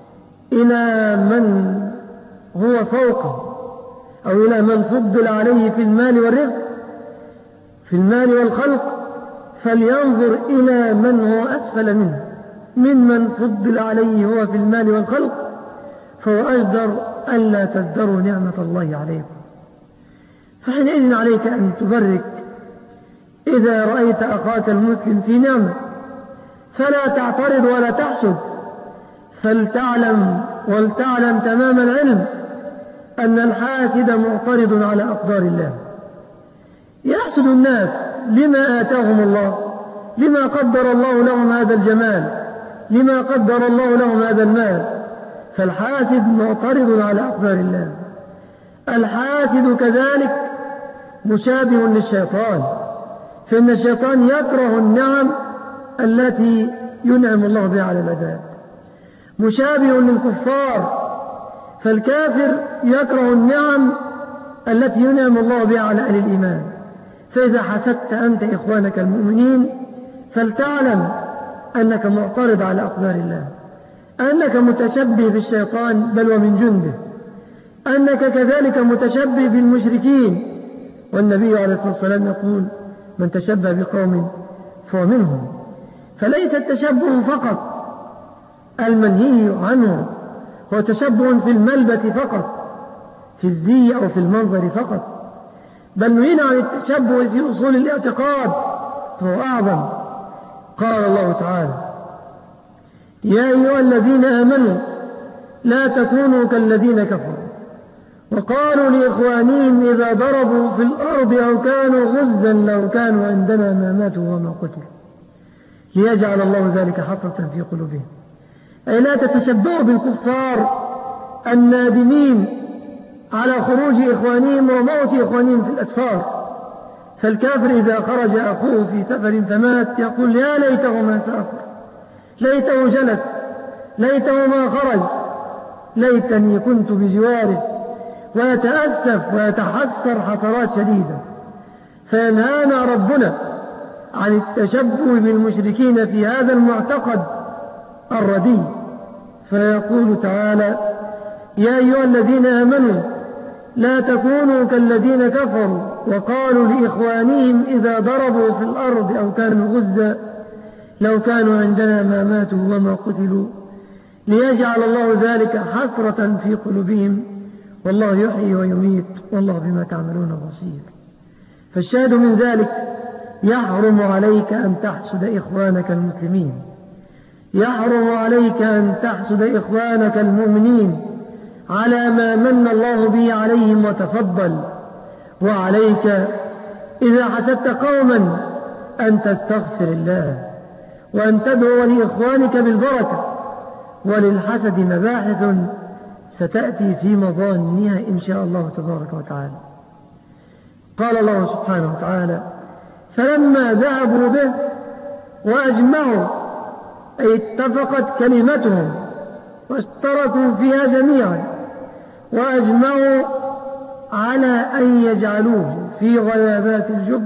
Speaker 2: إلى من هو فوقه أو إلى من فضل عليه في المال والرزق، في المال والخلق، فلينظر إلى من هو أسفل منه ممن فضل عليه هو في المال والخلق، فهو أجدر ألا تزدروا نعمة الله عليكم. فحينئذ عليك أن تبرك إذا رأيت أخاك المسلم في نعمة، فلا تعترض ولا تحسد، فلتعلم ولتعلم تمام العلم أن الحاسد معترض على أقدار الله. يحسد الناس لما آتاهم الله، لما قدر الله لهم هذا الجمال، لما قدر الله لهم هذا المال. فالحاسد معترض على أقدار الله. الحاسد كذلك مشابه للشيطان، فإن الشيطان يكره النعم التي ينعم الله بها على العباد. مشابه للكفار، فالكافر يكره النعم التي ينعم الله بها على أهل الإيمان. فإذا حسدت أنت إخوانك المؤمنين فلتعلم أنك معترض على أقدار الله، أنك متشبه بالشيطان بل ومن جنده، أنك كذلك متشبه بالمشركين، والنبي عليه الصلاة والسلام يقول من تشبه بقوم فهو منهم. فليس التشبه فقط المنهي عنه هو تشبه في الملبس فقط، في الزي أو في المنظر فقط، بل نهينا عن التشبه في أصول الاعتقاد فهو أعظم. قال الله تعالى يا أيها الذين آمنوا لا تكونوا كالذين كفروا وقالوا لإخوانهم إذا ضربوا في الأرض أو كانوا غزا لو كانوا عندنا ما ماتوا وما قتلوا ليجعل الله ذلك حسرة في قلوبهم. أي لا تتشبهوا بالكفار النادمين على خروج إخوانهم وموت إخوانهم في الأسفار. فالكافر إذا خرج أخوه في سفر فمات يقول يا ليته ما سافر، ليته جلس، ليته ما خرج، ليتني كنت بجواره، ويتأسف ويتحسر حسرات شديدة. فينهانا ربنا عن التشبه بالمشركين في هذا المعتقد الردي، فيقول تعالى يا أيها الذين آمنوا لا تكونوا كالذين كفروا وقالوا لإخوانهم إذا ضربوا في الأرض أو كانوا غزا لو كانوا عندنا ما ماتوا وما قتلوا ليجعل الله ذلك حسرة في قلوبهم والله يحيي ويميت والله بما تعملون بصير. فالشاهد من ذلك يحرم عليك أن تحسد إخوانك المسلمين، يحرم عليك أن تحسد إخوانك المؤمنين على ما من الله به عليهم وتفضل. وعليك إذا حسدت قوما أن تستغفر الله وأن تدعو لإخوانك بالبركة، وللحسد مباحث ستأتي في مظانها إن شاء الله تبارك وتعالى. قال الله سبحانه وتعالى فلما ذهبوا به وأجمعوا أي اتفقت كلمتهم واشتركوا فيها جميعا وأجمعوا على أن يجعلوه في غيابات الجب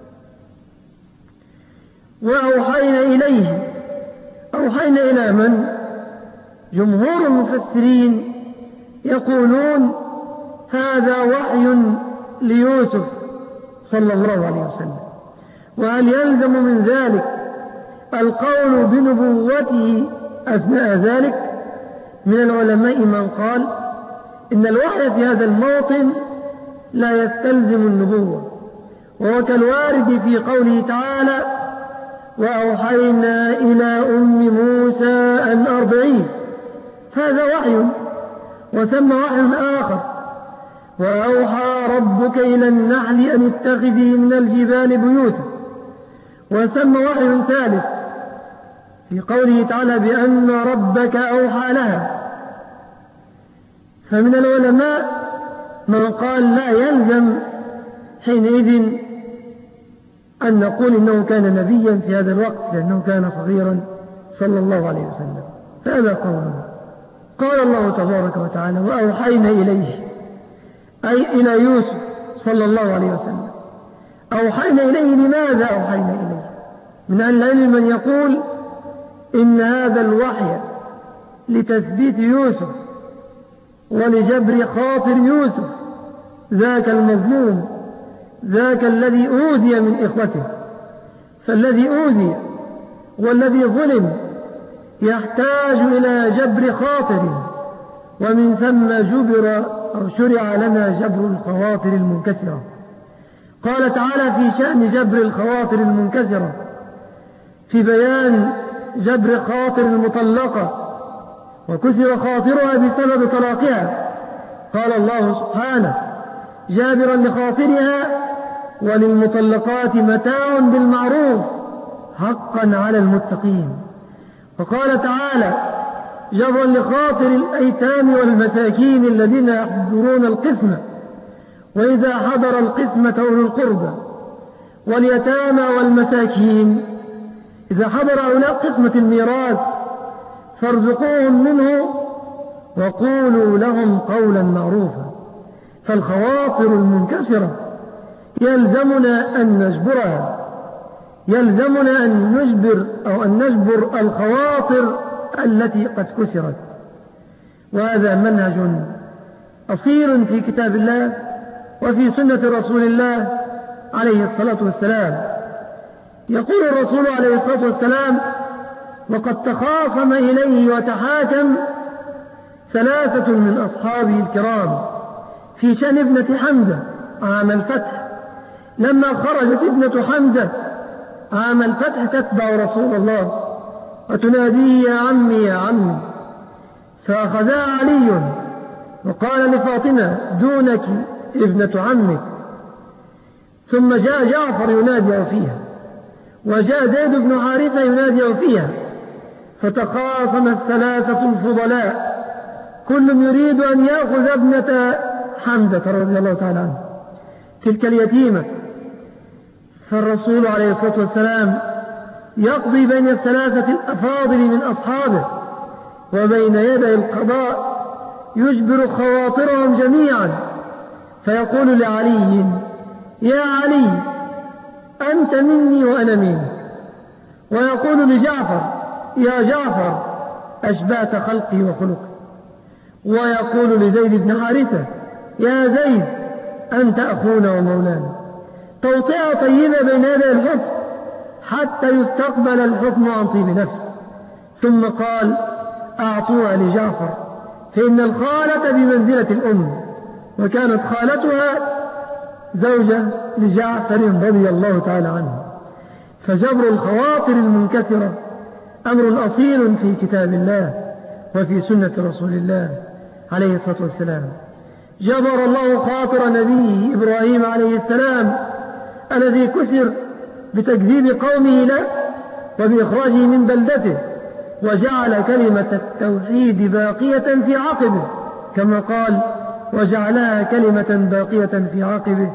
Speaker 2: وأوحينا إليه. أوحينا إلى من؟ جمهور المفسرين يقولون هذا وحي ليوسف صلى الله عليه وسلم. وهل يلزم من ذلك القول بنبوته أثناء ذلك؟ من العلماء من قال إن الوحي في هذا الموطن لا يستلزم النبوة، وهو كالوارد في قوله تعالى وأوحينا إلى أم موسى أن أرضعيه، هذا وحي. وسمى وحي آخر وأوحى ربك إلى النحل أن اتخذي من الجبال بيوتا، وسمى وحي ثالث في قوله تعالى بأن ربك أوحى لها. فمن العلماء من قال لا يلزم حينئذ أن نقول إنه كان نبيا في هذا الوقت لأنه كان صغيرا صلى الله عليه وسلم. فهذا قوله. قال الله تبارك وتعالى وأوحينا إليه أي إلى يوسف صلى الله عليه وسلم. أوحينا إليه لماذا أوحينا إليه؟ من أهل العلم من يقول إن هذا الوحي لتثبيت يوسف ولجبر خاطر يوسف ذاك المظلوم، ذاك الذي أوذي من إخوته. فالذي أوذي والذي ظلم يحتاج إلى جبر خاطر، ومن ثم جبر أو شرع لنا جبر الخواطر المنكسرة. قال تعالى في شأن جبر الخواطر المنكسرة في بيان جبر خاطر المطلقة وكسر خاطرها بسبب طلاقها، قال الله سبحانه جابرا لخاطرها وللمطلقات متاع بالمعروف حقا على المتقين. وقال تعالى جبرا لخاطر الأيتام والمساكين الذين يحضرون القسمة وإذا حضر القسمة أولو القربى واليتامى والمساكين إذا حضر أولاء قسمة الميراث فارزقوهم منه وقولوا لهم قولا معروفا. فالخواطر المنكسرة يلزمنا أن نجبرها، يلزمنا أن نجبر أو أن نجبر الخواطر التي قد كسرت. وهذا منهج أصيل في كتاب الله وفي سنة رسول الله عليه الصلاة والسلام. يقول الرسول عليه الصلاة والسلام: وقد تخاصم إليه وتحاكم ثلاثة من أصحابه الكرام في شأن ابنة حمزة عام الفتح، لما خرجت ابنة حمزة عام الفتح تتبع رسول الله وتناديه: يا عمي يا عمي، فأخذها علي وقال لفاطمة: دونك ابنة عمك. ثم جاء جعفر ينادي فيها، وجاء زيد بن حارثة ينادي فيها، فتخاصم الثلاثة الفضلاء كل يريد أن يأخذ ابنة حمزة رضي الله تعالى عنه تلك اليتيمة. فالرسول عليه الصلاة والسلام يقضي بين الثلاثة الأفاضل من أصحابه، وبين يدي القضاء يجبر خواطرهم جميعا، فيقول لعلي: يا علي، أنت مني وأنا منك. ويقول لجعفر: يا جعفر، أشبهت خلقي وخلقي. ويقول لزيد بن حارثة: يا زيد، أنت أخونا ومولانا. توطئة طيبة بين يدي الحكم حتى يستقبل الحكم عن طيب نفس. ثم قال: أعطوها لجعفر، فإن الخالة بمنزلة الأم، وكانت خالتها زوجة لجعفر رضي الله تعالى عنه. فجبر الخواطر المنكسرة أمر أصيل في كتاب الله وفي سنة رسول الله عليه الصلاة والسلام. جبر الله خاطر نبيه إبراهيم عليه السلام الذي كسر بتكذيب قومه له وبإخراجه من بلدته، وجعل كلمة التوحيد باقية في عقبه، كما قال: وجعلها كلمة باقية في عقبه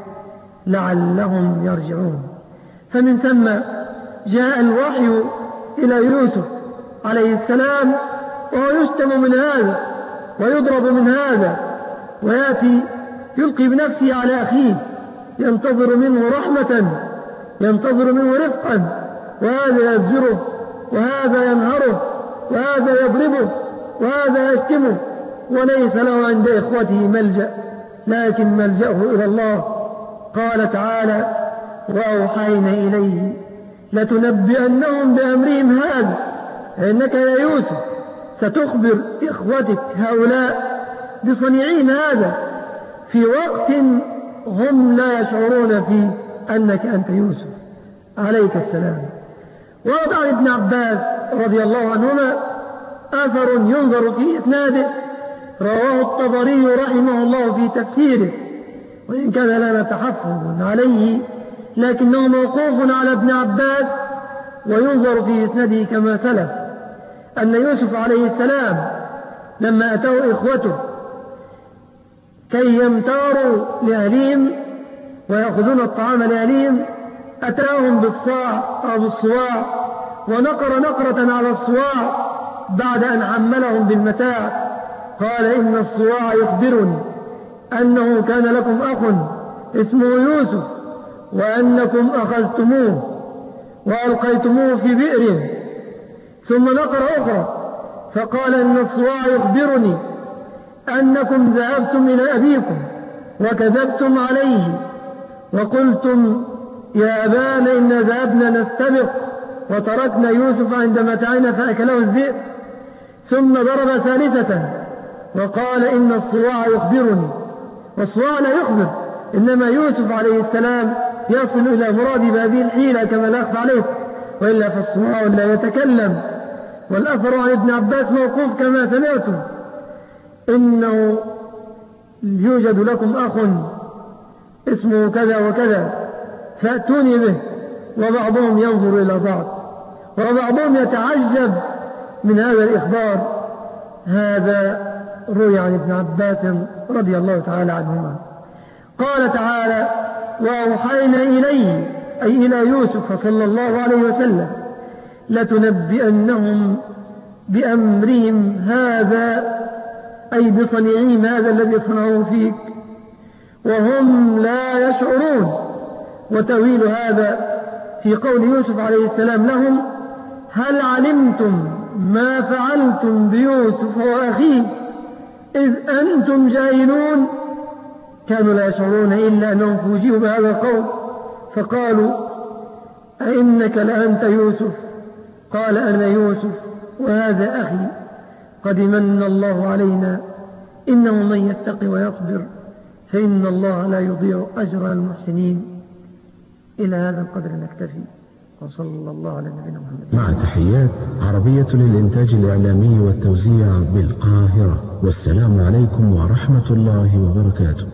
Speaker 2: لعلهم يرجعون. فمن ثم جاء الوحي إلى يوسف عليه السلام، وهو يشتم من هذا ويضرب من هذا، ويأتي يلقي بنفسه على أخيه، ينتظر منه رحمة، ينتظر منه رفقا، وهذا يزجره، وهذا ينهره، وهذا يضربه، وهذا يشتمه، وليس له عند إخوته ملجأ، لكن ملجأه إلى الله. قال تعالى: وأوحينا إليه لتنبئنهم بأمرهم هذا، إنك يا يوسف ستخبر إخوتك هؤلاء بصنيعهم هذا في وقت هم لا يشعرون فيه أنك أنت يوسف عليك السلام. ورد عن ابن عباس رضي الله عنهما أثر ينظر في إسناده، رواه الطبري رحمه الله في تفسيره، وإن كان لنا تحفظ عليه لكنه موقوف على ابن عباس، وينظر في إسناده كما سلف أن يوسف عليه السلام لما أتوا إخوته كي يمتاروا لأهلهم ويأخذون الطعام لأهلهم، أتاهم بالصاع أو بالصواع، ونقر نقرة على الصواع بعد أن حملهم بالمتاع. قال: إن الصواع يخبرني أنه كان لكم أخ اسمه يوسف، وأنكم أخذتموه وألقيتموه في بئر. ثم نقر أخرى فقال: إن الصواع يخبرني أنكم ذهبتم إلى أبيكم وكذبتم عليه وقلتم: يا أبانا إن ذهبنا نستبق وتركنا يوسف عند متاعنا فأكله الذئب. ثم ضرب ثالثة وقال: إن الصواع يخبرني. والصواع لا يخبر، إنما يوسف عليه السلام يصل إلى مرادي بهذه الحيلة كما لا أخفى عليه، وإلا فالصواع لا يتكلم. والأثر عن ابن عباس موقوف كما سمعتم: إنه يوجد لكم أخ اسمه كذا وكذا فأتوني به. وبعضهم ينظر إلى بعض، وبعضهم يتعجب من هذا الإخبار. هذا روي عن ابن عباس رضي الله تعالى عنهما. قال تعالى: وأوحينا إليه، أي إلى يوسف صلى الله عليه وسلم، لتنبئنهم بأمرهم هذا، أي بصنيعهم هذا الذي صنعوه فيك، وهم لا يشعرون. وتأويل هذا في قول يوسف عليه السلام لهم: هل علمتم ما فعلتم بيوسف وأخيه إذ أنتم جاهلون. كانوا لا يشعرون إلا أنهم فوجئوا بهذا القول فقالوا أئنك لأنت يوسف؟ قال أنا يوسف وهذا أخي قد من الله علينا إنه من يتقي ويصبر فإن الله لا يضيع أجر المحسنين. إلى هذا القدر نكتفي، وصلى الله على نبينا محمد.
Speaker 3: مع تحيات عربية للإنتاج الإعلامي والتوزيع بالقاهرة، والسلام عليكم ورحمة الله وبركاته.